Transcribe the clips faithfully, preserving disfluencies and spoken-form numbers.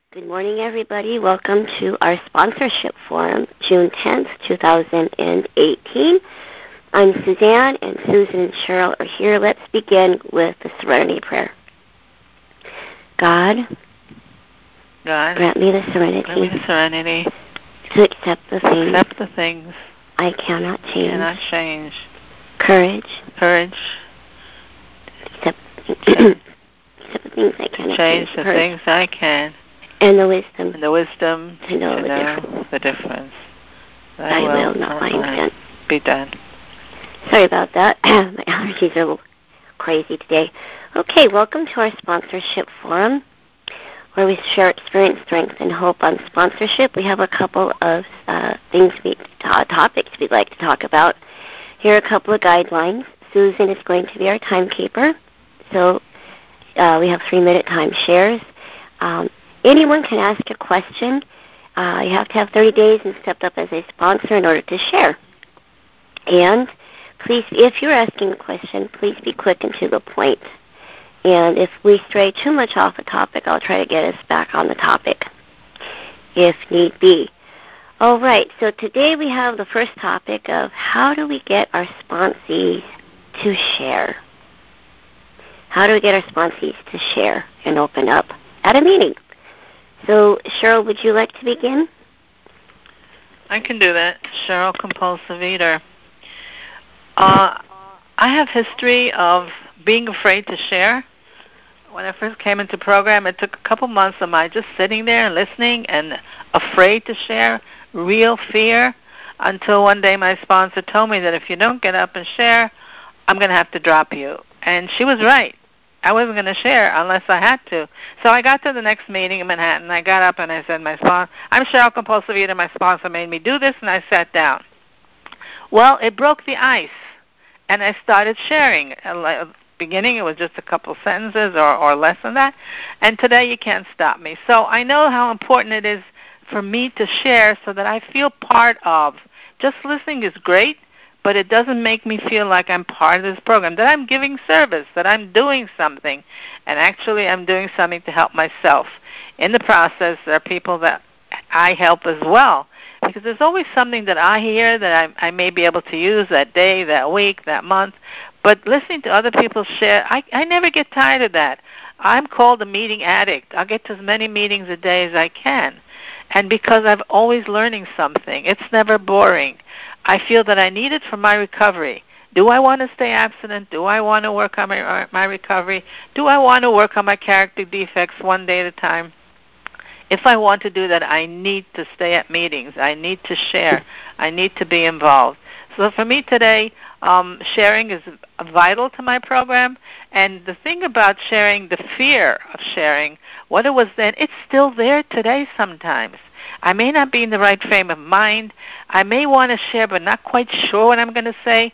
Good morning, everybody. Welcome to our sponsorship forum, June tenth, twenty eighteen. I'm Suzanne, and Susan and Cheryl are here. Let's begin with the Serenity Prayer. God, God, grant me the serenity, grant me the serenity to accept the things, accept the things I cannot change, cannot change, courage, courage, accept, change, accept the things I cannot change change, the courage, things I can, and the wisdom, and the wisdom to know, to the, know difference. the difference. Thy Thy will, will, not not mine, mine, be done. Sorry about that. My allergies are a little crazy today. Okay, welcome to our sponsorship forum, where we share experience, strength, and hope on sponsorship. We have a couple of uh, things, we, uh, topics we'd like to talk about. Here are a couple of guidelines. Susan is going to be our timekeeper, so uh, we have three-minute time shares. Um, anyone can ask a question. Uh, you have to have thirty days and step up as a sponsor in order to share. And please, if you're asking a question, please be quick and to the point. And if we stray too much off the topic, I'll try to get us back on the topic, if need be. All right, so today we have the first topic of how do we get our sponsees to share? How do we get our sponsees to share and open up at a meeting? So, Cheryl, would you like to begin? I can do that. Cheryl, compulsive eater. Uh, I have history of being afraid to share. When I first came into program, it took a couple months of my just sitting there and listening and afraid to share, real fear, until one day my sponsor told me that if you don't get up and share, I'm going to have to drop you. And she was right. I wasn't going to share unless I had to. So I got to the next meeting in Manhattan. I got up and I said, "My sponsor, I'm Cheryl Compulsive Eater. My sponsor made me do this," and I sat down. Well, it broke the ice, and I started sharing. Beginning, it was just a couple sentences or, or less than that, and today you can't stop me. So I know how important it is for me to share so that I feel part of. Just listening is great, but it doesn't make me feel like I'm part of this program, that I'm giving service, that I'm doing something, and actually I'm doing something to help myself. In the process, there are people that I help as well, because there's always something that I hear that I, I may be able to use that day, that week, that month. But listening to other people share, I, I never get tired of that. I'm called a meeting addict. I'll get to as many meetings a day as I can. And because I'm always learning something, it's never boring. I feel that I need it for my recovery. Do I want to stay abstinent? Do I want to work on my, my recovery? Do I want to work on my character defects one day at a time? If I want to do that, I need to stay at meetings. I need to share. I need to be involved. So for me today, um, sharing is vital to my program. And the thing about sharing, the fear of sharing, what it was then, it's still there today sometimes. I may not be in the right frame of mind. I may want to share, but not quite sure what I'm going to say.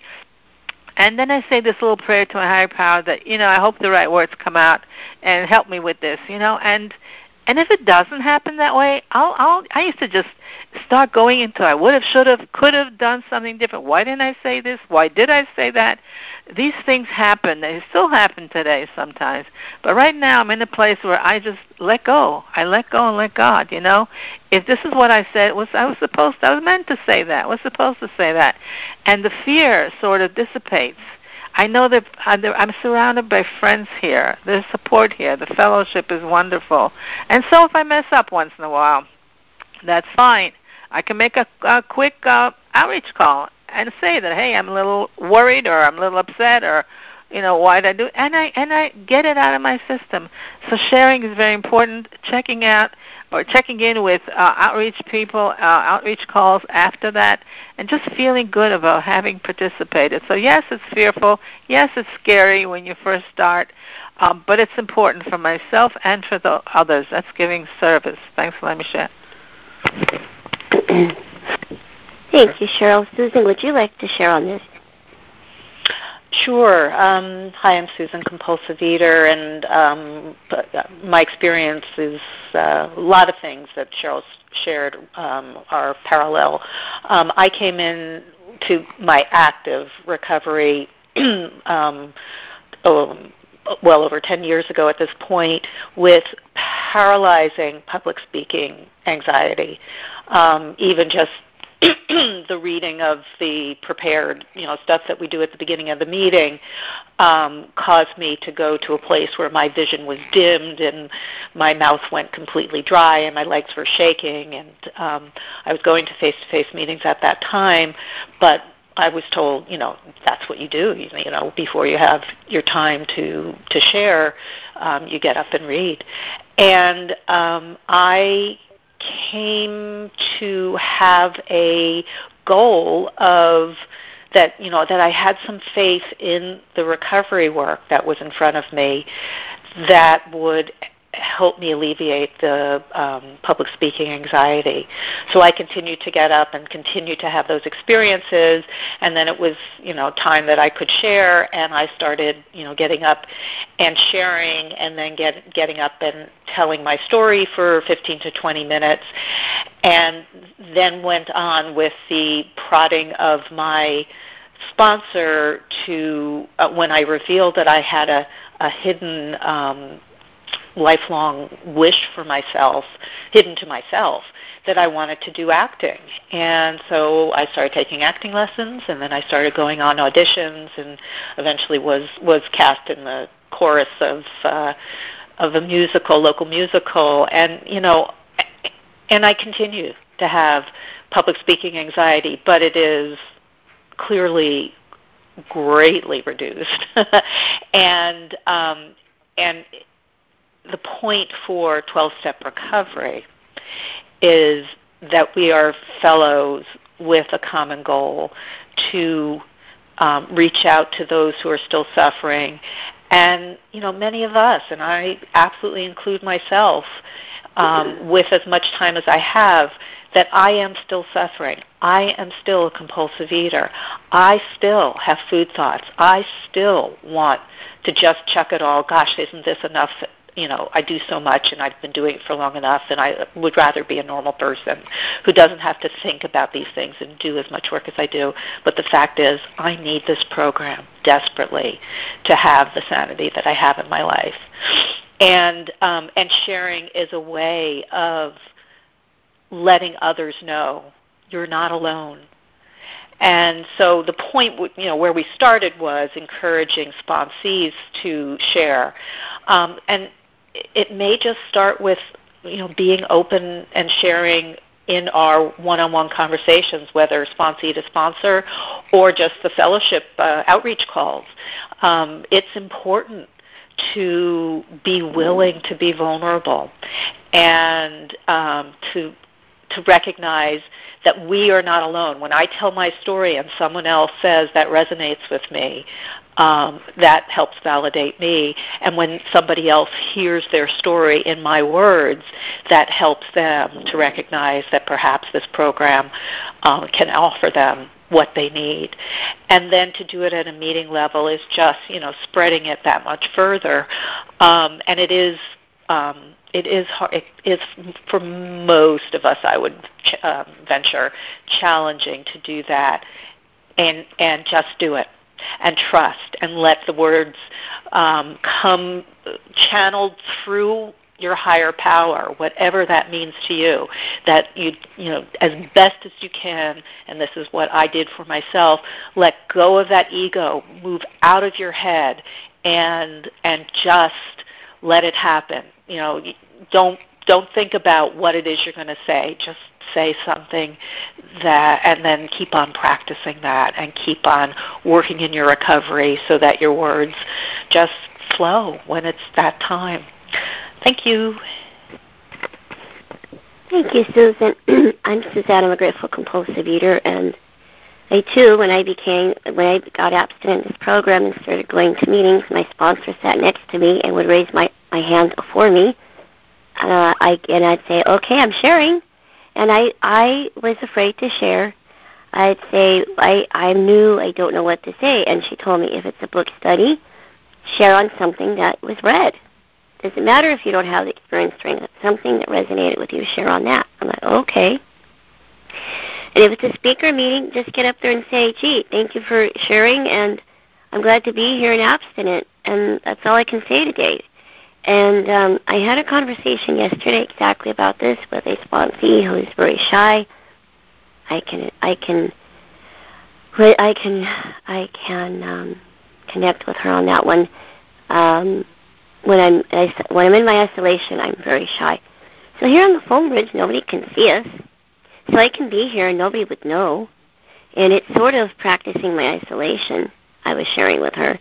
And then I say this little prayer to my higher power that, you know, I hope the right words come out and help me with this, you know. And and if it doesn't happen that way, I'll, I'll, I used to just start going into I would have, should have, could have done something different. Why didn't I say this? Why did I say that? These things happen. They still happen today sometimes. But right now I'm in a place where I just let go. I let go and let God, you know. If this is what I said, was I was supposed to, I was meant to say that. I was supposed to say that. And the fear sort of dissipates. I know that I'm surrounded by friends here. There's support here. The fellowship is wonderful. And so if I mess up once in a while, that's fine. I can make a, a quick uh, outreach call and say that, hey, I'm a little worried or I'm a little upset or, you know, why did I do it? And I, and I get it out of my system. So sharing is very important. Checking out or checking in with uh, outreach people, uh, outreach calls after that, and just feeling good about having participated. So yes, it's fearful. Yes, it's scary when you first start, um, but it's important for myself and for the others. That's giving service. Thanks for letting me share. Thank you, Cheryl. Susan, would you like to share on this? Sure. Um, hi, I'm Susan, compulsive eater, and um, my experience is uh, a lot of things that Cheryl's shared um, are parallel. Um, I came in to my active recovery um, oh, well over ten years ago at this point, with paralyzing public speaking anxiety. Um, even just the reading of the prepared, you know, stuff that we do at the beginning of the meeting um, caused me to go to a place where my vision was dimmed and my mouth went completely dry and my legs were shaking. And um, I was going to face-to-face meetings at that time, but I was told, you know, that's what you do. You, you know, before you have your time to to share, um, you get up and read. And um, I came to have a goal of that, you know, that I had some faith in the recovery work that was in front of me that would help me alleviate the um, public speaking anxiety. So I continued to get up and continue to have those experiences, and then it was, you know, time that I could share, and I started, you know, getting up and sharing, and then get, getting up and telling my story for fifteen to twenty minutes, and then went on with the prodding of my sponsor to, uh, when I revealed that I had a, a hidden um, lifelong wish for myself, hidden to myself, that I wanted to do acting. And so I started taking acting lessons, and then I started going on auditions, and eventually was, was cast in the chorus of uh, of a musical, local musical. And, you know, and I continue to have public speaking anxiety, but it is clearly greatly reduced. and um, and the point for twelve-step recovery is that we are fellows with a common goal to um, reach out to those who are still suffering. And, you know, many of us, and I absolutely include myself, um, with as much time as I have, that I am still suffering. I am still a compulsive eater. I still have food thoughts. I still want to just chuck it all. Gosh, isn't this enough? You know, I do so much, and I've been doing it for long enough, and I would rather be a normal person who doesn't have to think about these things and do as much work as I do. But the fact is, I need this program desperately to have the sanity that I have in my life. And um, and sharing is a way of letting others know you're not alone. And so the point, you know, where we started was encouraging sponsees to share. Um, and it may just start with, you know, being open and sharing in our one-on-one conversations, whether sponsee to sponsor or just the fellowship uh, outreach calls. Um, it's important to be willing to be vulnerable and um, to to recognize that we are not alone. When I tell my story and someone else says that resonates with me, um, that helps validate me. And when somebody else hears their story in my words, that helps them to recognize that perhaps this program um, can offer them what they need. And then to do it at a meeting level is just, you know, spreading it that much further. Um, and it is um, It is hard. It is, for most of us, I would ch- um, venture, challenging to do that, and and just do it, and trust, and let the words um, come channeled through your higher power, whatever that means to you. That you you know as best as you can, and this is what I did for myself. Let go of that ego, move out of your head, and and just let it happen. You know, don't don't think about what it is you're going to say. Just say something that, and then keep on practicing that, and keep on working in your recovery so that your words just flow when it's that time. Thank you. Thank you, Susan. I'm Suzanne. I'm a grateful compulsive eater, and I too, when I became, when I got abstinent in this program and started going to meetings, my sponsor sat next to me and would raise my, my hand for me. Uh, I and I'd say, "Okay, I'm sharing," and I I was afraid to share. I'd say, "I I'm new. I don't know what to say," and she told me, if it's a book study, share on something that was read. Doesn't matter if you don't have the experience during it. Something that resonated with you, share on that. I'm like, okay. And if it's a speaker meeting, just get up there and say, "Gee, thank you for sharing, and I'm glad to be here and abstinent." and that's all I can say today. And um, I had a conversation yesterday exactly about this with a sponsee who is very shy. I can, I can, I can, I can um, connect with her on that one. Um, when I'm when I'm in my isolation, I'm very shy. So here on the phone bridge, nobody can see us. So I can be here and nobody would know. And it's sort of practicing my isolation I was sharing with her.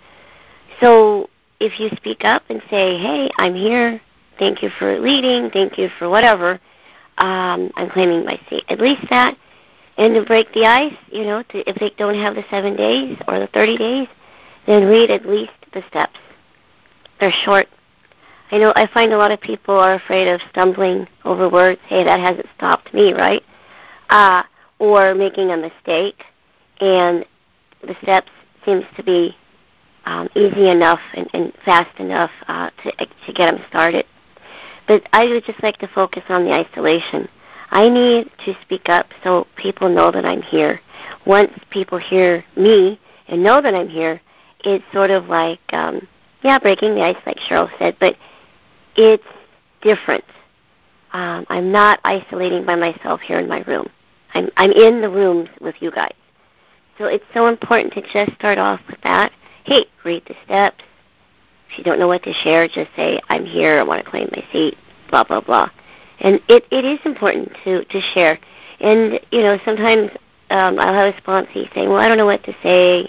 So if you speak up and say, hey, I'm here, thank you for leading, thank you for whatever, um, I'm claiming my seat. At least that. And to break the ice, you know, to, if they don't have the seven days or the thirty days, then read at least the steps. They're short. I know I find a lot of people are afraid of stumbling over words. Hey, that hasn't stopped me, right? Uh, or making a mistake. And the steps seems to be um, easy enough and, and fast enough uh, to, to get them started. But I would just like to focus on the isolation. I need to speak up so people know that I'm here. Once people hear me and know that I'm here, it's sort of like, um, yeah, breaking the ice, like Cheryl said, but it's different. Um, I'm not isolating by myself here in my room. I'm, I'm in the rooms with you guys. So it's so important to just start off with that. Hey, read the steps. If you don't know what to share, just say, I'm here, I want to claim my seat, blah, blah, blah. And it, it is important to, to share. And, you know, sometimes um, I'll have a sponsee saying, well, I don't know what to say.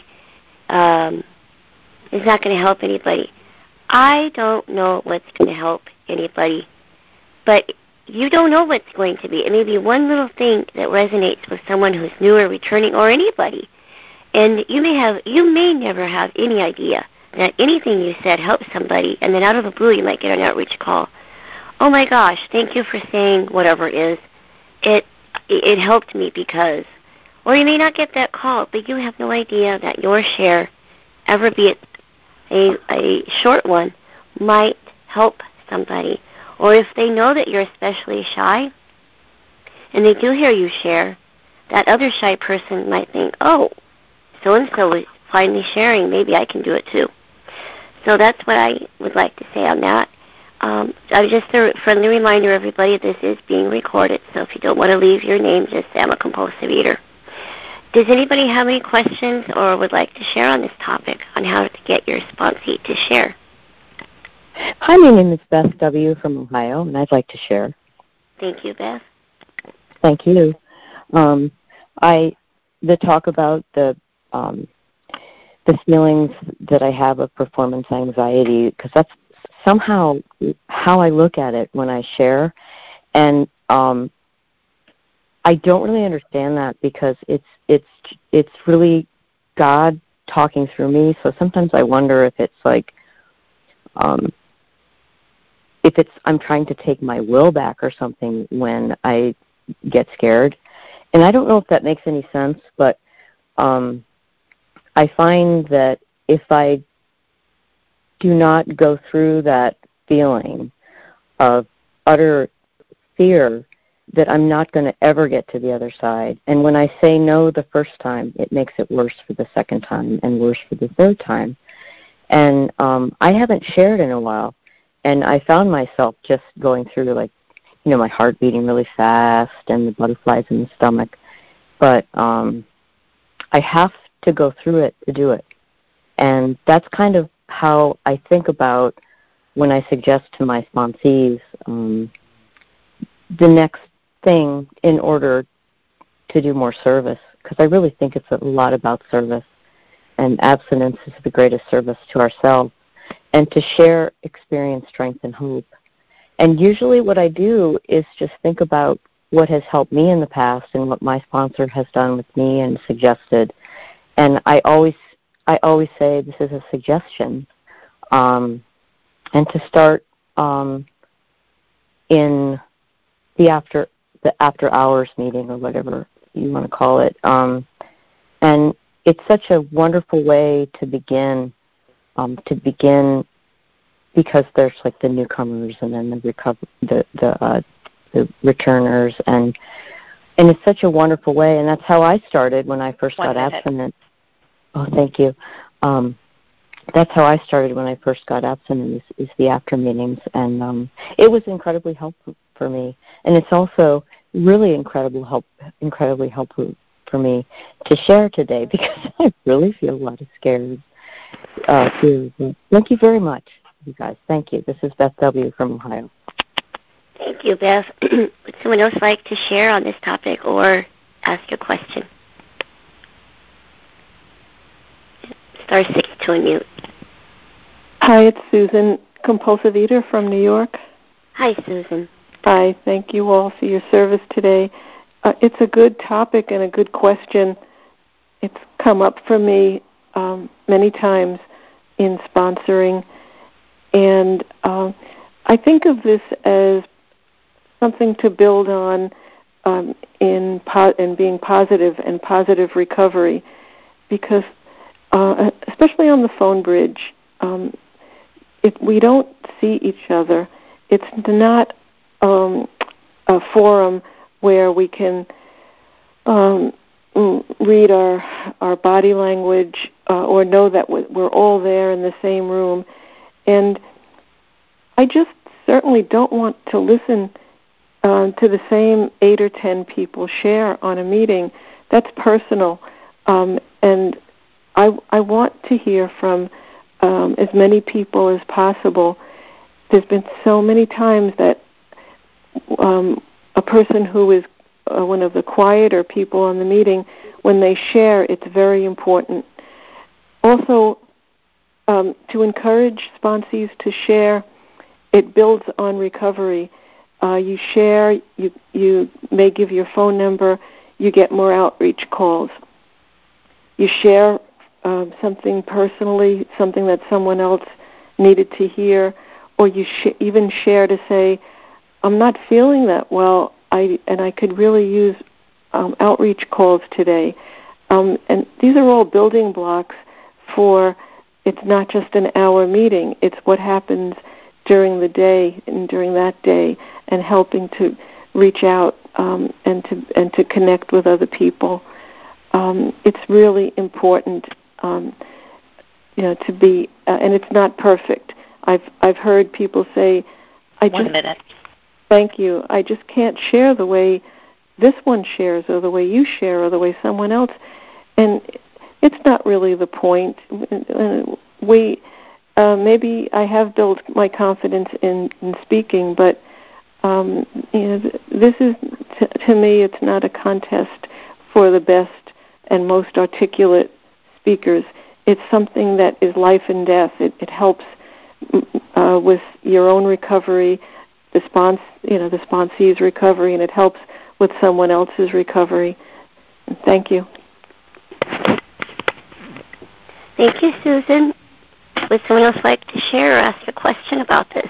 Um, it's not going to help anybody. I don't know what's going to help anybody. But you don't know what's going to be. It may be one little thing that resonates with someone who's new or returning or anybody. And you may have, you may never have any idea that anything you said helps somebody, and then out of the blue you might get an outreach call. Oh my gosh, thank you for saying whatever it is. It, it helped me because, or you may not get that call, but you have no idea that your share, ever be it a, a short one, might help somebody. Or if they know that you're especially shy, and they do hear you share, that other shy person might think, oh, so-and-so is finally sharing, maybe I can do it too. So that's what I would like to say on that. Um, I'm just a friendly reminder, everybody, this is being recorded, so if you don't want to leave your name, just say I'm a compulsive eater. Does anybody have any questions or would like to share on this topic on how to get your sponsee to share? Hi, my name is Beth W. from Ohio, and I'd like to share. Thank you, Beth. Thank you. Um, I the talk about the um, the feelings that I have of performance anxiety, because that's somehow how I look at it when I share, and um, I don't really understand that because it's it's it's really God talking through me. So sometimes I wonder if it's like um, if it's I'm trying to take my will back or something when I get scared, and I don't know if that makes any sense, but um, I find that if I do not go through that feeling of utter fear, that I'm not going to ever get to the other side. And when I say no the first time, it makes it worse for the second time and worse for the third time. And um, I haven't shared in a while, and I found myself just going through, like, you know, my heart beating really fast and the butterflies in the stomach. But um, I have to go through it to do it. And that's kind of how I think about when I suggest to my sponsees um, the next thing in order to do more service, because I really think it's a lot about service, and abstinence is the greatest service to ourselves, and to share experience, strength, and hope. And usually what I do is just think about what has helped me in the past and what my sponsor has done with me and suggested. And I always I always say this is a suggestion, um, and to start um, in the after the after hours meeting or whatever you want to call it. Um, and it's such a wonderful way to begin, um, to begin because there's like the newcomers and then the recover the the, uh, the returners, and and it's such a wonderful way. And that's how I started when I first One got minute. abstinent. Oh, thank you. Um, that's how I started when I first got abstinent, is, is the after meetings, and um, it was incredibly helpful for me. And it's also really incredible help, incredibly helpful for me to share today because I really feel a lot of scared uh, fear. But thank you very much, you guys. Thank you. This is Beth W. from Ohio. Thank you, Beth. Would someone else like to share on this topic or ask a question? Star six to unmute. Hi, it's Susan, compulsive eater from New York. Hi, Susan. Hi, thank you all for your service today. Uh, it's a good topic and a good question. It's come up for me um, many times in sponsoring, and um, I think of this as something to build on um, in po- in being positive and positive recovery, because uh, especially on the phone bridge, um, if we don't see each other, it's not um, a forum where we can um, read our our body language uh, or know that we're all there in the same room. And I just certainly don't want to listen uh, to the same eight or ten people share on a meeting. That's personal, um, and I I want to hear from um, as many people as possible. There's been so many times that um, a person who is uh, one of the quieter people on the meeting, when they share, it's very important. Also, um, to encourage sponsees to share, it builds on recovery. Uh, you share, you, you may give your phone number, you get more outreach calls. You share um, something personally, something that someone else needed to hear, or you sh- even share to say, I'm not feeling that well, I and I could really use um, outreach calls today. Um, and these are all building blocks for, it's not just an hour meeting, it's what happens during the day and during that day, and helping to reach out um, and to and to connect with other people. Um, it's really important, um, you know, to be, uh, and it's not perfect. I've I've heard people say, I One just minute. Thank you. I just can't share the way this one shares or the way you share or the way someone else. And it's not really the point. We, uh, maybe I have built my confidence in, in speaking, but um, you know, this is, t- to me, it's not a contest for the best and most articulate speakers. It's something that is life and death. It, it helps uh, with your own recovery, the spons, you know, the sponsee's recovery, and it helps with someone else's recovery. Thank you. Thank you, Susan. Would someone else like to share or ask a question about this?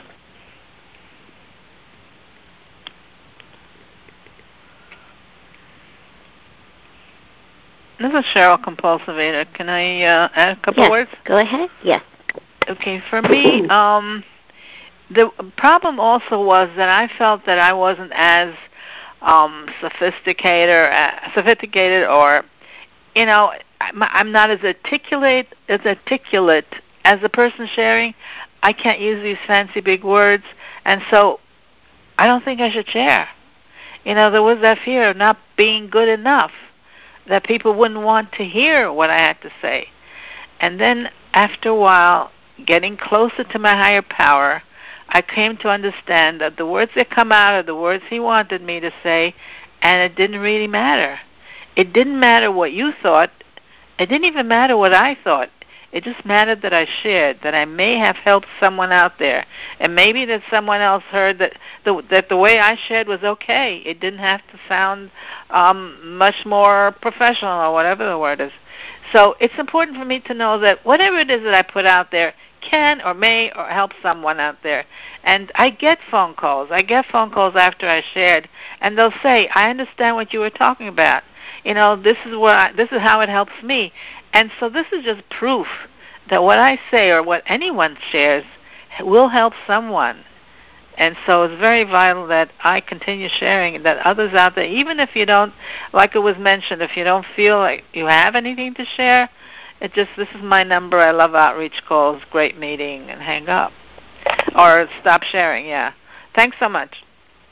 This is Cheryl, compulsive eater. Can I uh, add a couple Yes, words? go ahead. Yes. Okay, for me, um, the problem also was that I felt that I wasn't as um, sophisticated, or, uh, sophisticated, or you know, I'm, I'm not as articulate as articulate as the person sharing. I can't use these fancy big words, and so I don't think I should share. You know, there was that fear of not being good enough, that people wouldn't want to hear what I had to say. And then after a while, getting closer to my higher power, I came to understand that the words that come out are the words he wanted me to say, and it didn't really matter. It didn't matter what you thought. It didn't even matter what I thought. It just mattered that I shared, that I may have helped someone out there. And maybe that someone else heard that the, that the way I shared was okay. It didn't have to sound um, much more professional or whatever the word is. So it's important for me to know that whatever it is that I put out there can or may or help someone out there. And I get phone calls. I get phone calls after I shared, and they'll say, I understand what you were talking about. You know, this is what I, this is how it helps me. And so this is just proof that what I say or what anyone shares will help someone. And so it's very vital that I continue sharing, that others out there, even if you don't, like it was mentioned, if you don't feel like you have anything to share, It just, this is my number. I love outreach calls. Great meeting, and hang up. Or stop sharing, yeah. Thanks so much.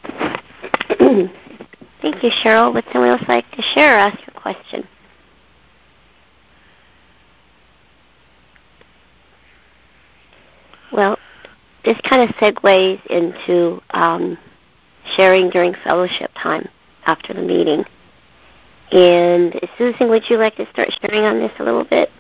Thank you, Cheryl. Would someone else like to share or ask a question? Well, this kind of segues into um, sharing during fellowship time after the meeting. And Susan, would you like to start sharing on this a little bit?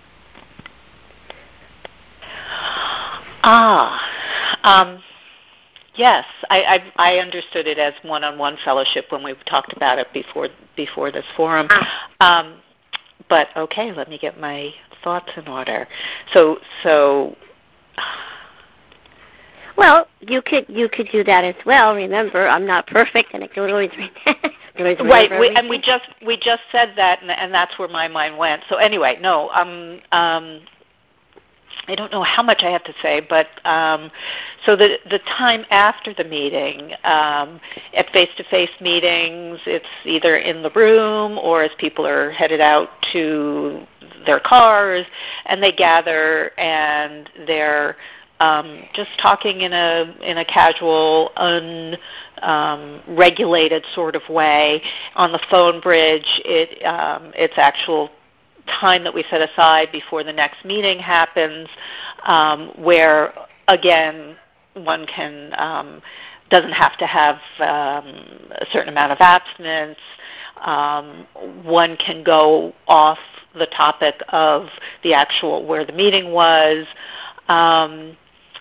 Ah, um, yes, I, I I understood it as one-on-one fellowship when we talked about it before before this forum. Um, but okay, let me get my thoughts in order. So so. Well, you could you could do that as well. Remember, I'm not perfect, and I don't always read that. Right, we, and we just we just said that, and, and that's where my mind went. So anyway, no, um, um, I don't know how much I have to say, but um, so the the time after the meeting, um, at face-to-face meetings, it's either in the room or as people are headed out to their cars, and they gather and they're um, just talking in a in a casual, un um, regulated sort of way. On the phone bridge, it um, it's actual time that we set aside before the next meeting happens, um, where again one can um, doesn't have to have um, a certain amount of abstinence. Um, one can go off the topic of the actual where the meeting was. Um,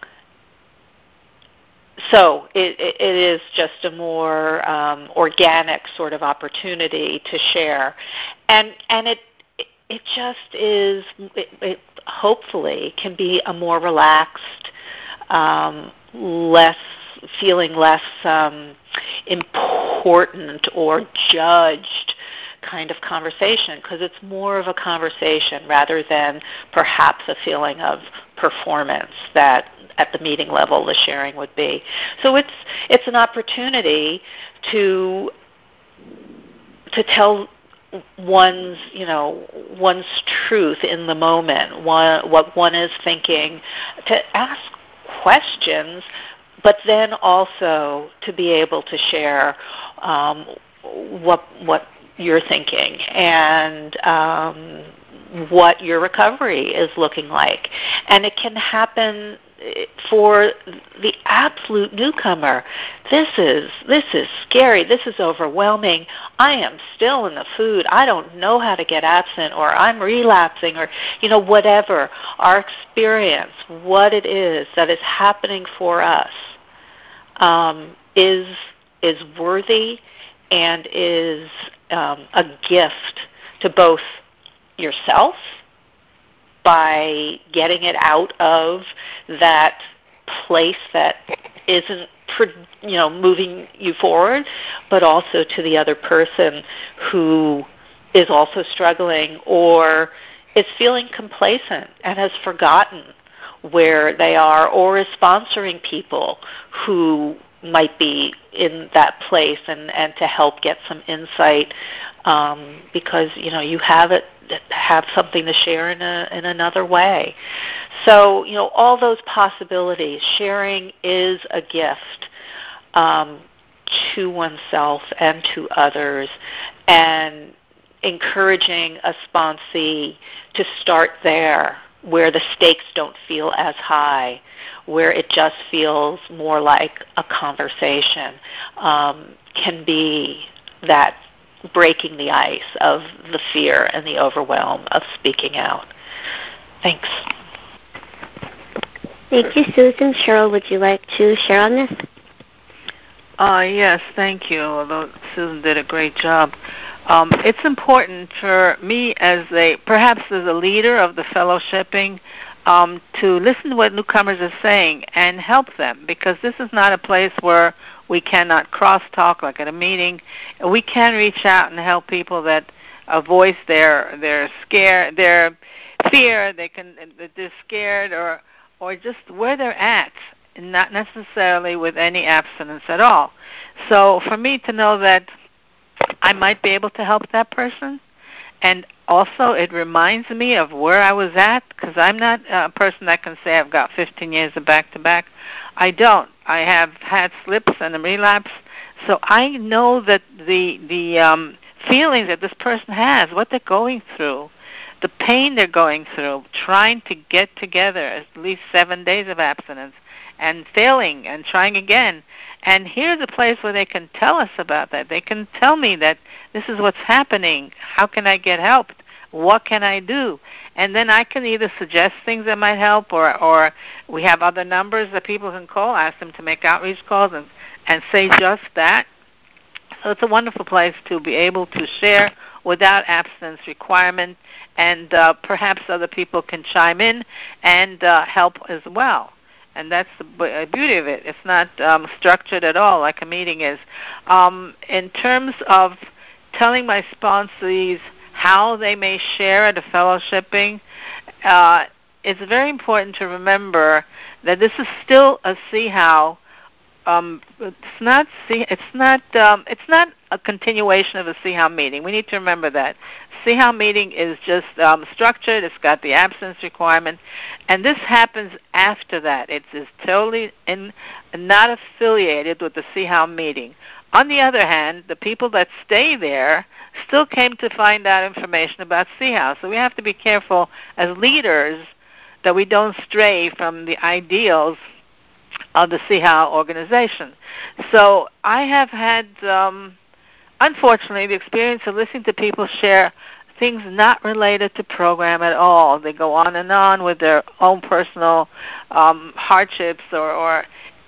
So it, it, it is just a more um, organic sort of opportunity to share, and and it it just is. It, it hopefully can be a more relaxed, um, less feeling less um, important or judged kind of conversation, because it's more of a conversation rather than perhaps a feeling of performance that at the meeting level the sharing would be. So it's it's an opportunity to to tell one's you know one's truth in the moment, one, what one is thinking, to ask questions, but then also to be able to share um, what what you're thinking and um, what your recovery is looking like. And it can happen for the absolute newcomer. This is this is scary. This is overwhelming. I am still in the food. I don't know how to get abstinent, or I'm relapsing, or you know whatever our experience, what it is that is happening for us, um, is is worthy and is um, a gift to both yourself by getting it out of that place that isn't, you know, moving you forward, but also to the other person who is also struggling or is feeling complacent and has forgotten where they are, or is sponsoring people who might be in that place, and, and to help get some insight, um, because, you know, you have it, have something to share in a, in another way. So, you know, all those possibilities, sharing is a gift um, to oneself and to others, and encouraging a sponsee to start there, where the stakes don't feel as high, where it just feels more like a conversation, um, can be that breaking the ice of the fear and the overwhelm of speaking out. Thanks. Thank you, Susan. Cheryl, would you like to share on this? Uh, yes, thank you, although Susan did a great job. Um, it's important for me as a, perhaps as a leader of the fellowshipping, um, to listen to what newcomers are saying and help them, because this is not a place where we cannot cross-talk like at a meeting. We can reach out and help people that uh, voice their their scare, their fear. They can they're scared, or or just where they're at, not necessarily with any abstinence at all. So for me to know that I might be able to help that person, And also, it reminds me of where I was at, because I'm not a person that can say I've got fifteen years of back-to-back. I don't. I have had slips and a relapse, so I know that the the um, feelings that this person has, what they're going through, the pain they're going through, trying to get together at least seven days of abstinence, and failing and trying again. And here's a place where they can tell us about that. They can tell me that this is what's happening. How can I get help? What can I do? And then I can either suggest things that might help, or, or we have other numbers that people can call, ask them to make outreach calls and, and say just that. So it's a wonderful place to be able to share without abstinence requirement, and uh, perhaps other people can chime in and uh, help as well. And that's the beauty of it. It's not um, structured at all like a meeting is. Um, in terms of telling my sponsees how they may share at a fellowshipping, uh, it's very important to remember that this is still a see how. Um, it's not see. It's not. Um, it's not a continuation of a see how meeting. We need to remember that. See how meeting is just um, structured. It's got the absence requirement, and this happens after that. It is totally in, not affiliated with the see how meeting. On the other hand, the people that stay there still came to find out information about see how. So we have to be careful as leaders that we don't stray from the ideals of the see how organization. So I have had, um, unfortunately, the experience of listening to people share things not related to program at all. They go on and on with their own personal um, hardships, or, or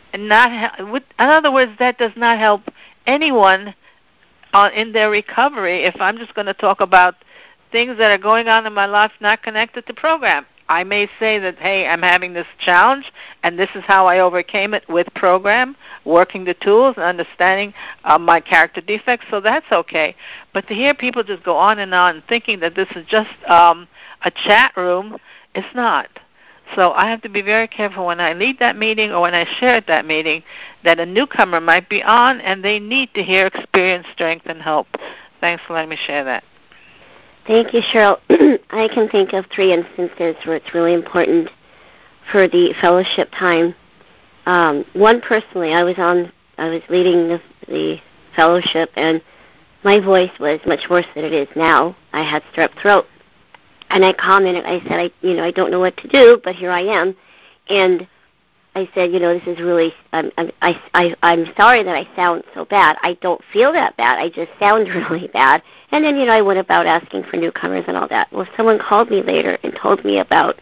not. In other words, that does not help anyone uh, in their recovery if I'm just going to talk about things that are going on in my life not connected to program. I may say that, hey, I'm having this challenge, and this is how I overcame it with program, working the tools and understanding uh, my character defects, so that's okay. But to hear people just go on and on thinking that this is just um, a chat room, it's not. So I have to be very careful when I lead that meeting or when I share at that meeting that a newcomer might be on, and they need to hear experience, strength, and hope. Thanks for letting me share that. Thank you, Cheryl. I can think of three instances where it's really important for the fellowship time. Um, one personally, I was on, I was leading the, the fellowship, and my voice was much worse than it is now. I had strep throat, and I commented. I said, I, you know, I don't know what to do, but here I am, and I said, you know, this is really, I'm, I'm, I, I, I'm sorry that I sound so bad. I don't feel that bad. I just sound really bad. And then, you know, I went about asking for newcomers and all that. Well, someone called me later and told me about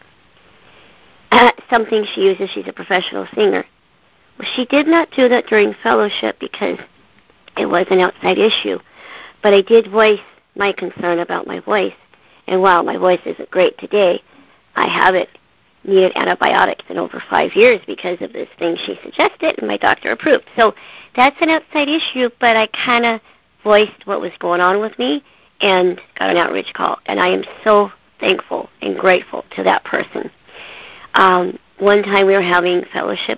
uh, something she uses. She's a professional singer. Well, she did not do that during fellowship because it was an outside issue. But I did voice my concern about my voice. And while my voice isn't great today, I haven't needed antibiotics in over five years because of this thing she suggested, and my doctor approved. So that's an outside issue, but I kind of voiced what was going on with me and got an outreach call. And I am so thankful and grateful to that person. Um, one time we were having fellowship,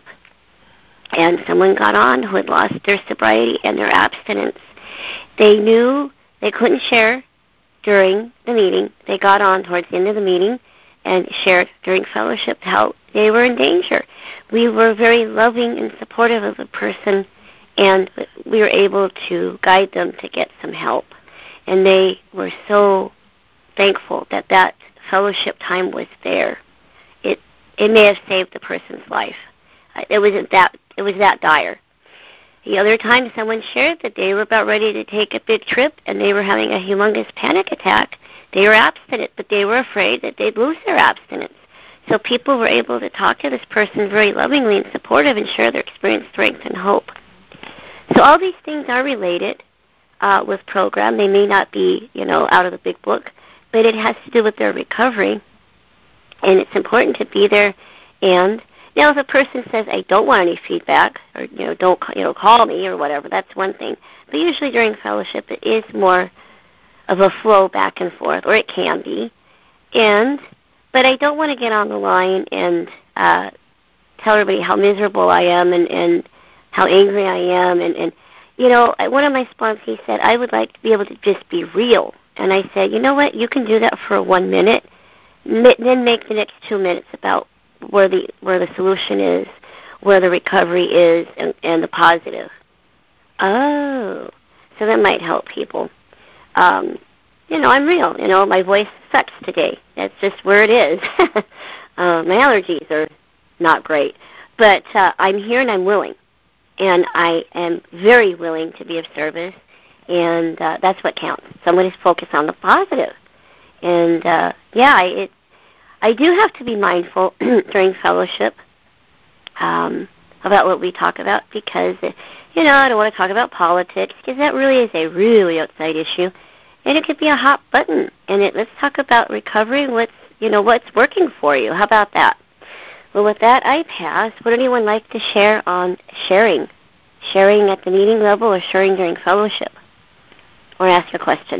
and someone got on who had lost their sobriety and their abstinence. They knew they couldn't share during the meeting. They got on towards the end of the meeting and shared during fellowship how they were in danger. We were very loving and supportive of the person, and we were able to guide them to get some help. And they were so thankful that that fellowship time was there. It it may have saved the person's life. It wasn't that it was that dire. The other time, someone shared that they were about ready to take a big trip, and they were having a humongous panic attack. They were abstinent, but they were afraid that they'd lose their abstinence. So people were able to talk to this person very lovingly and supportive and share their experience, strength, and hope. So all these things are related uh, with program. They may not be, you know, out of the big book, but it has to do with their recovery. And it's important to be there. And now, if a person says, I don't want any feedback, or, you know, don't, you know, call me or whatever, that's one thing. But usually during fellowship, it is more of a flow back and forth, or it can be. And, but I don't want to get on the line and uh, tell everybody how miserable I am and, and how angry I am. And, and, you know, one of my sponsees said, I would like to be able to just be real And I said, you know what, you can do that for one minute, then make the next two minutes about where the where the solution is, where the recovery is, and, and the positive. Oh, so that might help people. Um, you know, I'm real. You know, my voice sucks today. That's just where it is. uh, my allergies are not great. But uh, I'm here and I'm willing. And I am very willing to be of service. And uh, that's what counts. Someone is focused on the positive. And, uh, yeah, I, it, I do have to be mindful during fellowship um, about what we talk about because, you know, I don't want to talk about politics because that really is a really outside issue. And it could be a hot button. And it, let's talk about recovery and what's, you know, what's working for you. How about that? Well, with that, I pass. Would anyone like to share on sharing? Sharing at the meeting level or sharing during fellowship? Or ask a question?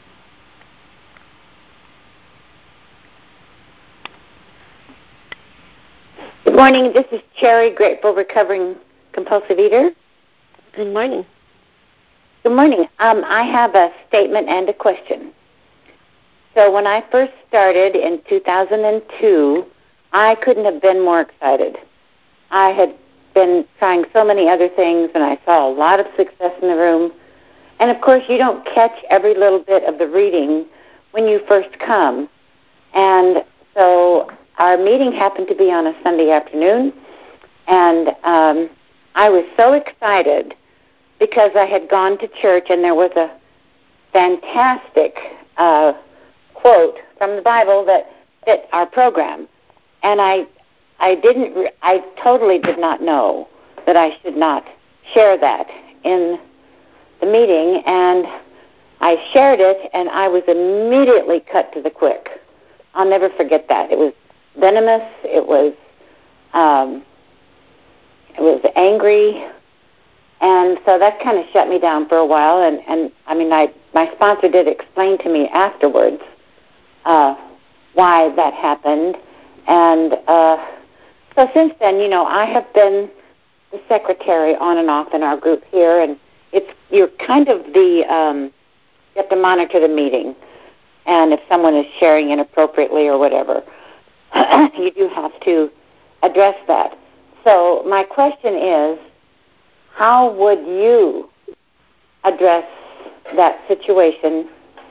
Good morning. This is Cherry, grateful recovering compulsive eater. Good morning. Good morning. Um, I have a statement and a question. So when I first started in two thousand two, I couldn't have been more excited. I had been trying so many other things, and I saw a lot of success in the room. And, of course, you don't catch every little bit of the reading when you first come. And so our meeting happened to be on a Sunday afternoon, and um, I was so excited because I had gone to church, and there was a fantastic uh, quote from the Bible that fit our program. And I, I didn't, re- I totally did not know that I should not share that in the meeting, and I shared it, and I was immediately cut to the quick. I'll never forget that. It was venomous. It was, um, it was angry, and so that kind of shut me down for a while. And, and I mean, I my sponsor did explain to me afterwards uh, why that happened, and uh, so since then, you know, I have been the secretary on and off in our group here, and it's you're kind of the um, you have to monitor the meeting, and if someone is sharing inappropriately or whatever, you do have to address that. So my question is, how would you address that situation?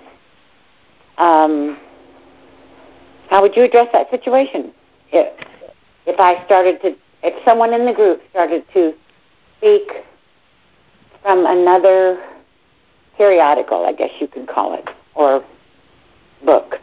Um, how would you address that situation if if I started to, if someone in the group started to speak from another periodical, I guess you can call it, or book?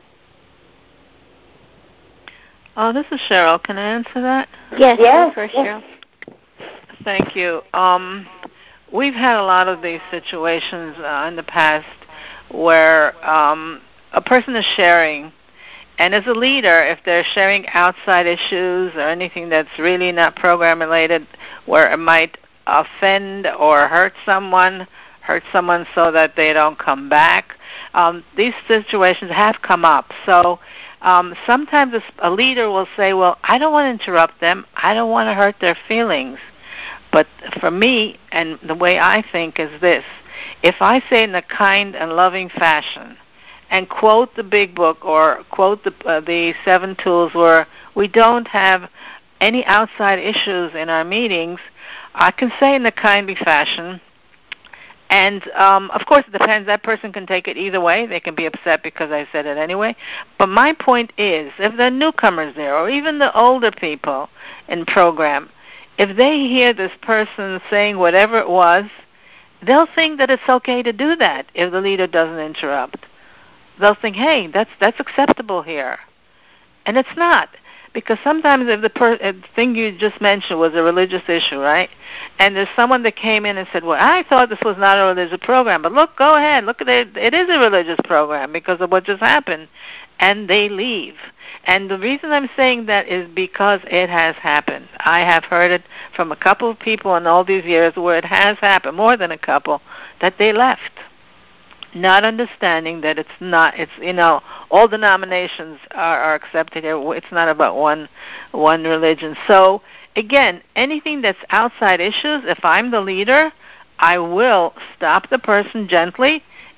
Oh, this is Cheryl. Can I answer that? Yes, Yes, first, yes. Cheryl. Thank you. Um, we've had a lot of these situations uh, in the past where um, a person is sharing, and as a leader, if they're sharing outside issues or anything that's really not program-related, where it might offend or hurt someone, hurt someone so that they don't come back, um, these situations have come up. So um, sometimes a leader will say, well, I don't want to interrupt them. I don't want to hurt their feelings. But for me, and the way I think is this, if I say in a kind and loving fashion and quote the big book or quote the, uh, the seven tools where we don't have any outside issues in our meetings, I can say in a kindly fashion. And, um, of course, it depends. That person can take it either way. They can be upset because I said it anyway. But my point is, if there are newcomers there or even the older people in program, if they hear this person saying whatever it was, they'll think that it's okay to do that if the leader doesn't interrupt. They'll think, hey, that's that's acceptable here. And it's not. Because sometimes if the per- uh, thing you just mentioned was a religious issue, right? And there's someone that came in and said, well, I thought this was not a religious program. But look, go ahead. Look at it. It is a religious program because of what just happened. And they leave. And the reason I'm saying that is because it has happened. I have heard it from a couple of people in all these years where it has happened, more than a couple, that they left, not understanding that it's not, it's, you know, all denominations are, are accepted here. It's not about one one religion. So, again, anything that's outside issues, if I'm the leader, I will stop the person gently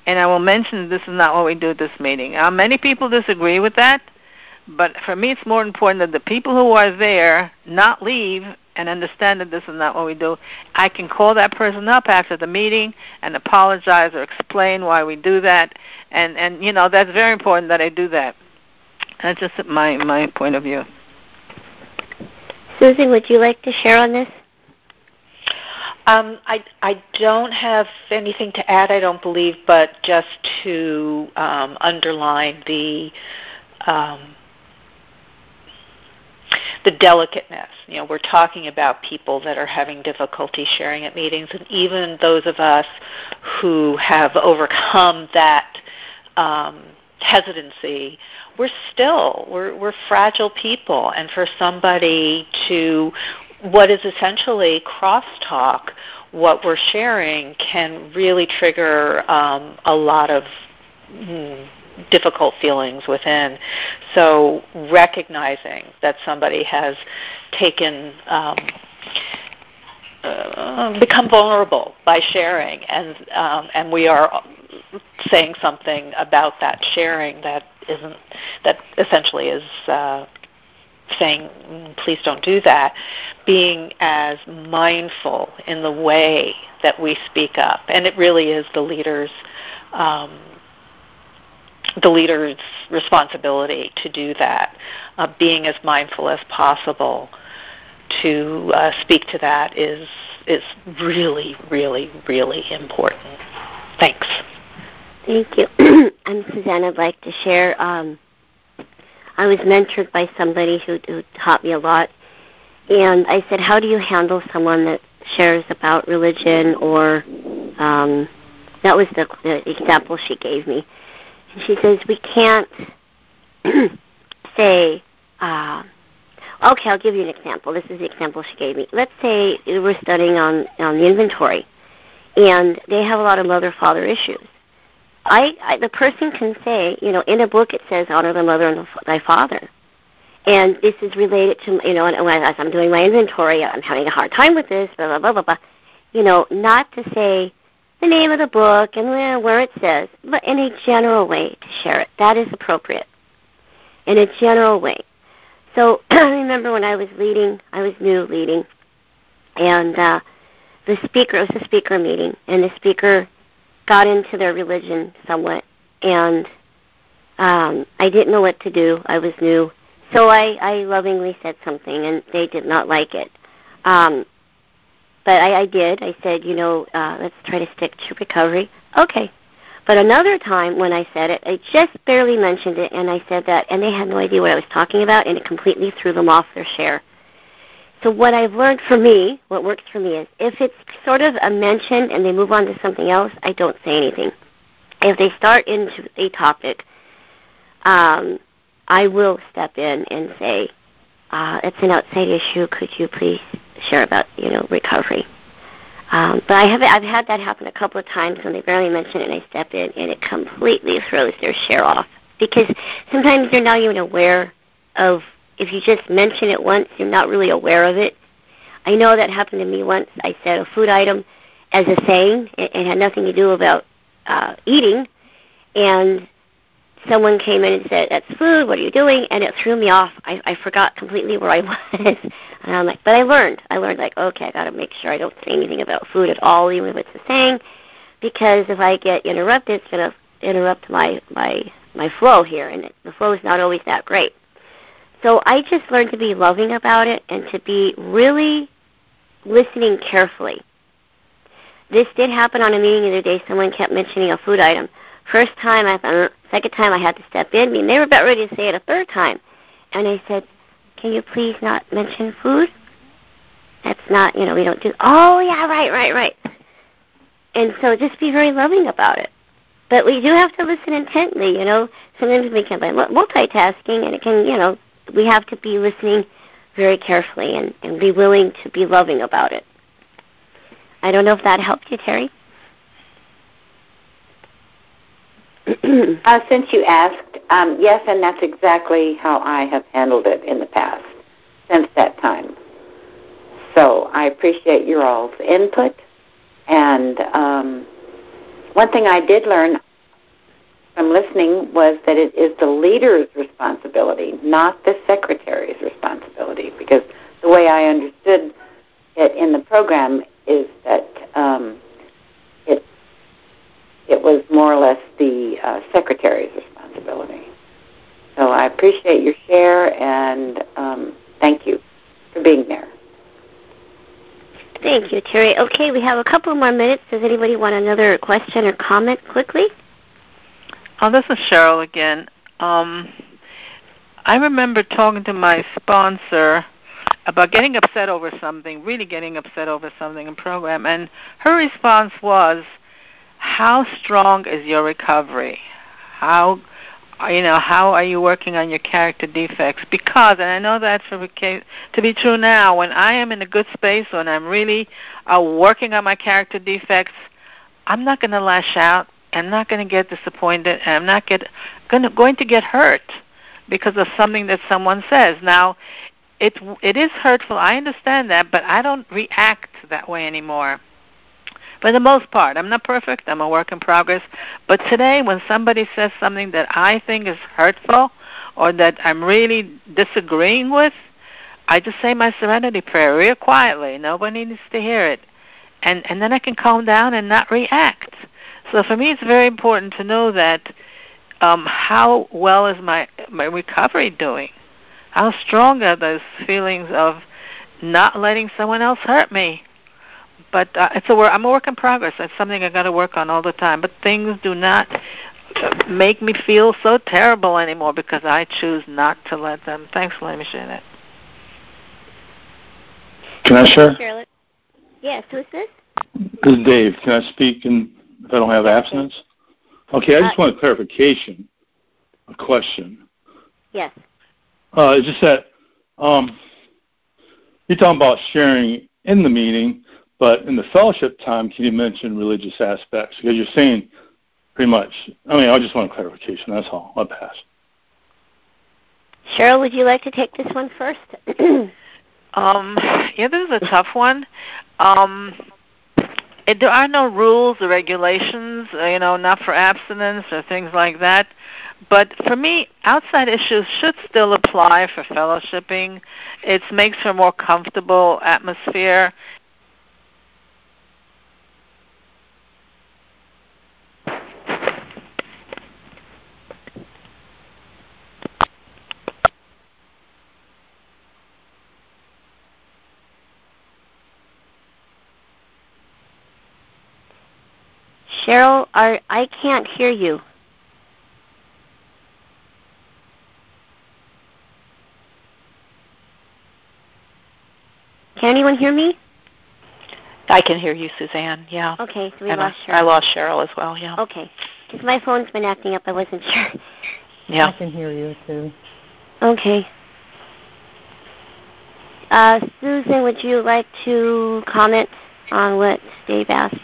and I will mention this is not what we do at this meeting. Uh, many people disagree with that, but for me it's more important that the people who are there not leave and understand that this is not what we do. I can call that person up after the meeting and apologize or explain why we do that, and, and you know, that's very important that I do that. That's just my, my point of view. Susan, would you like to share on this? Um, I, I don't have anything to add, I don't believe, but just to um, underline the um, the delicateness. You know, we're talking about people that are having difficulty sharing at meetings, and even those of us who have overcome that um, hesitancy, we're still, we're, we're fragile people, and for somebody to, what is essentially crosstalk, what we're sharing can really trigger um, a lot of mm, difficult feelings within. So recognizing that somebody has taken, um, uh, become vulnerable by sharing, and um, and we are saying something about that sharing that isn't, that essentially is uh, saying, please don't do that, being as mindful in the way that we speak up. And it really is the leader's um, the leader's responsibility to do that, uh, being as mindful as possible to uh, speak to that is is really, really, really important. Thanks. Thank you. I'm Suzanne. I'd like to share. Um, I was mentored by somebody who, who taught me a lot, and I said, how do you handle someone that shares about religion or, um, that was the, the example she gave me. She says, we can't say, uh, okay, I'll give you an example. This is the example she gave me. Let's say we're studying on, on the inventory, and they have a lot of mother-father issues. I, I, the person can say, you know, in a book it says, honor thy mother and thy father. And this is related to, you know, and as I'm doing my inventory, I'm having a hard time with this, blah, blah, blah, blah, blah. You know, not to say the name of the book and where, where it says, but in a general way to share it. That is appropriate. In a general way. So I remember when I was leading, I was new leading, and uh, the speaker, it was a speaker meeting, and the speaker got into their religion somewhat, and um, I didn't know what to do. I was new. So I, I lovingly said something, and they did not like it. Um, but I, I did. I said, you know, uh, let's try to stick to recovery. Okay. But another time when I said it, I just barely mentioned it, and I said that, and they had no idea what I was talking about, and it completely threw them off their share. So what I've learned for me, what works for me is, if it's sort of a mention and they move on to something else, I don't say anything. If they start into a topic, um, I will step in and say, uh, it's an outside issue. Could you please share about, you know, recovery? Um, but I have, I've had that happen a couple of times when they barely mention it and I step in and it completely throws their share off. Because sometimes you're not even aware of, if you just mention it once, you're not really aware of it. I know that happened to me once. I said a food item as a saying. It, it had nothing to do about uh, eating. And someone came in and said, that's food, what are you doing? And it threw me off. I, I forgot completely where I was. And I'm like, but I learned. I learned, like, okay, I got to make sure I don't say anything about food at all, even if it's a saying, because if I get interrupted, it's going to interrupt my, my, my flow here, and it, the flow is not always that great. So I just learned to be loving about it and to be really listening carefully. This did happen on a meeting the other day. Someone kept mentioning a food item. First time, I thought, second time I had to step in. I mean, they were about ready to say it a third time. And I said, can you please not mention food? That's not, you know, we don't do, oh, yeah, right, right, right. And so just be very loving about it. But we do have to listen intently, you know. Sometimes we can be multitasking, and it can, you know, we have to be listening very carefully and, and be willing to be loving about it. I don't know if that helped you, Terry. uh, since you asked, um, yes, and that's exactly how I have handled it in the past, since that time. So I appreciate your all's input. And um, one thing I did learn, from listening was that it is the leader's responsibility, not the secretary's responsibility, because the way I understood it in the program is that um, it it was more or less the uh, secretary's responsibility. So I appreciate your share, and um, thank you for being there. Thank you, Terry. Okay, we have a couple more minutes. Does anybody want another question or comment quickly? Oh, this is Cheryl again. Um, I remember talking to my sponsor about getting upset over something, really getting upset over something in program, and her response was, how strong is your recovery? How, you know, how are you working on your character defects? Because, and I know that's to be true now, when I am in a good space, when I'm really uh, working on my character defects, I'm not going to lash out. I'm not going to get disappointed, and I'm not get, gonna, going to get hurt because of something that someone says. Now, it, it is hurtful. I understand that, but I don't react that way anymore. For the most part, I'm not perfect. I'm a work in progress. But today, when somebody says something that I think is hurtful or that I'm really disagreeing with, I just say my serenity prayer real quietly. Nobody needs to hear it. And, and then I can calm down and not react. So for me, it's very important to know that um, how well is my, my recovery doing? How strong are those feelings of not letting someone else hurt me? But uh, it's a work, I'm a work in progress. That's something I got to work on all the time. But things do not uh, make me feel so terrible anymore because I choose not to let them. Thanks for letting me share that. Can I share? Charlotte. Yes, who's this? This is Dave. Can I speak in, if I don't have abstinence? Okay, I just Uh, want a clarification, a question. Yes. Uh, it's just that um, you're talking about sharing in the meeting, but in the fellowship time, can you mention religious aspects? Because you're saying pretty much, I mean, I just want a clarification. That's all. I'll pass. Cheryl, would you like to take this one first? um, yeah, this is a tough one. Um, it, there are no rules or regulations, uh, you know, not for abstinence or things like that. But for me, outside issues should still apply for fellowshipping. It makes for a more comfortable atmosphere. Cheryl, are, I can't hear you. Can anyone hear me? I can hear you, Suzanne, yeah. Okay, so we and lost I, Cheryl. I lost Cheryl as well, yeah. Okay, because my phone's been acting up. I wasn't sure. Yeah. I can hear you, too. Okay. Uh, Susan, would you like to comment on what Dave asked?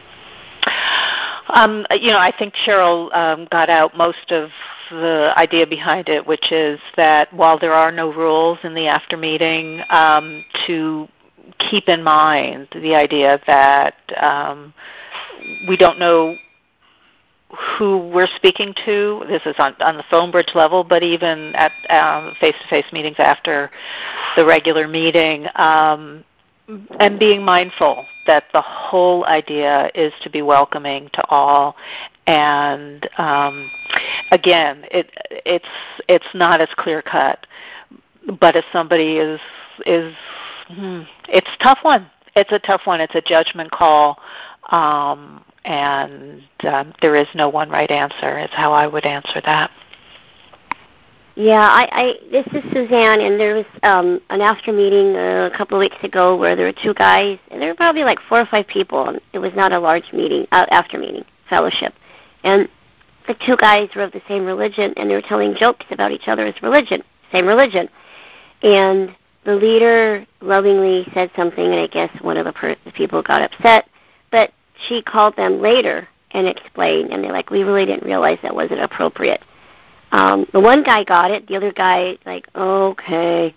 Um, you know, I think Cheryl um, got out most of the idea behind it, which is that while there are no rules in the after meeting, um, to keep in mind the idea that um, we don't know who we're speaking to. This is on, on the phone bridge level, but even at um, face-to-face meetings after the regular meeting, um, and being mindful that the whole idea is to be welcoming to all. And um, again, it, it's it's not as clear cut, but if somebody is is hmm, it's a tough one. It's a tough one. It's a judgment call, um, and um, there is no one right answer. Is how I would answer that. Yeah, I, I this is Suzanne, and there was um, an after meeting uh, a couple of weeks ago where there were two guys, and there were probably like four or five people, and it was not a large meeting, uh, after meeting, fellowship. And the two guys were of the same religion, and they were telling jokes about each other's religion, same religion. And the leader lovingly said something, and I guess one of the, per- the people got upset, but she called them later and explained, and they're like, we really didn't realize that wasn't appropriate. Um, the one guy got it. The other guy, like, okay.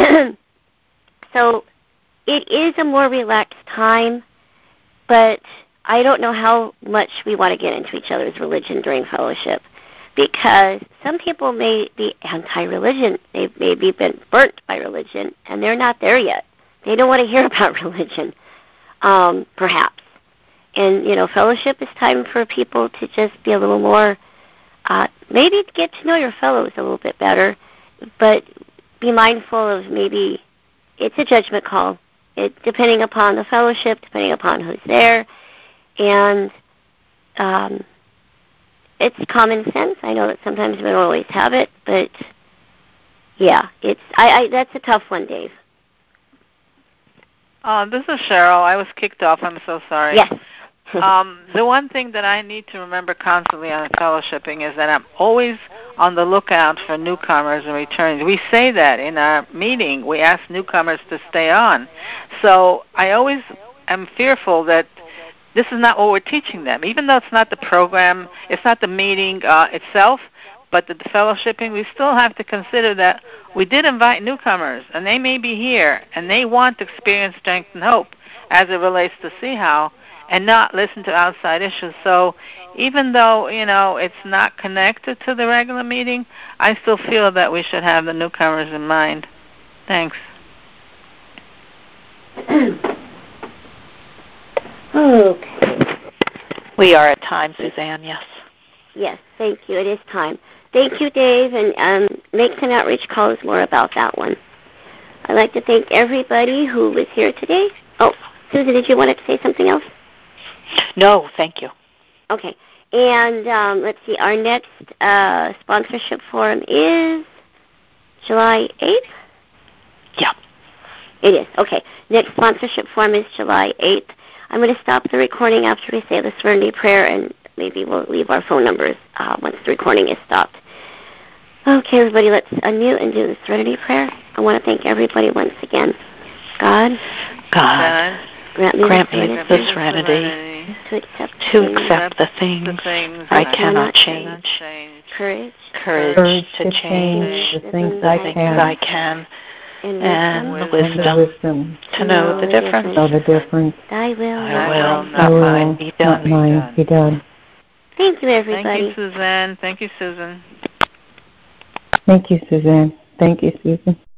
So it is a more relaxed time, but I don't know how much we want to get into each other's religion during fellowship. because some people may be anti-religion. They've maybe been burnt by religion, and they're not there yet. They don't want to hear about religion, um, perhaps. And, you know, fellowship is time for people to just be a little more, uh, maybe get to know your fellows a little bit better, but be mindful of maybe it's a judgment call, it, depending upon the fellowship, depending upon who's there, and um, it's common sense. I know that sometimes we don't always have it, but yeah, it's I, I that's a tough one, Dave. Uh, this is Cheryl. I was kicked off. I'm so sorry. Yes. um, the one thing that I need to remember constantly on fellowshipping is that I'm always on the lookout for newcomers and returnees. We say that in our meeting. We ask newcomers to stay on. So I always am fearful that this is not what we're teaching them. Even though it's not the program, it's not the meeting uh, itself, but the, the fellowshipping, we still have to consider that we did invite newcomers, and they may be here, and they want to experience strength and hope as it relates to See How, and not listen to outside issues. So even though, you know, it's not connected to the regular meeting, I still feel that we should have the newcomers in mind. Thanks. Okay. We are at time, Suzanne, yes. Yes, thank you. It is time. Thank you, Dave, and um, make some outreach calls more about that one. I'd like to thank everybody who was here today. Oh, Susan, did you want to say something else? No, thank you. Okay. And um, let's see, our next uh, sponsorship forum is July eighth? Yeah. It is. Okay. Next sponsorship forum is July eighth. I'm going to stop the recording after we say the Serenity Prayer, and maybe we'll leave our phone numbers uh, once the recording is stopped. Okay, everybody, let's unmute and do the Serenity Prayer. I want to thank everybody once again. God, God, grant me grant the me serenity the serenity to accept, to things, accept the things The things I that cannot cannot change, change. courage, courage Courage to to change change the the things things I the things can, I can, and and wisdom, the and the wisdom wisdom to know the difference. know the difference. thy will, Thy not will, mine. not Thy mine, will, be not done. mine, be done. Thank you, Thank everybody. you, Suzanne. Thank you, Susan. Thank you, Suzanne. Thank you, Susan.